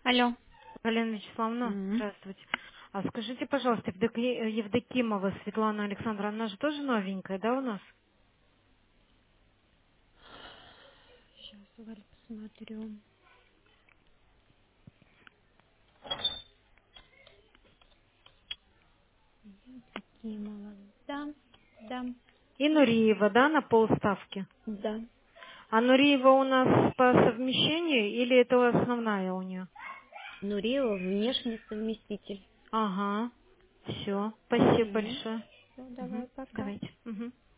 Алло. Галина Вячеславовна, М. здравствуйте. А скажите, пожалуйста, Евдокимова Светлана Александровна, она же тоже новенькая, да, у нас? Сейчас, Валь, посмотрю. Кимова. Да, да, И Нуриева, да, на полставки? да. А Нуриева у нас по совмещению или это основная у нее? Нуриева внешний совместитель. Ага, все, спасибо Угу. большое. Все, Мгм, давай, пока. давайте. Мгм.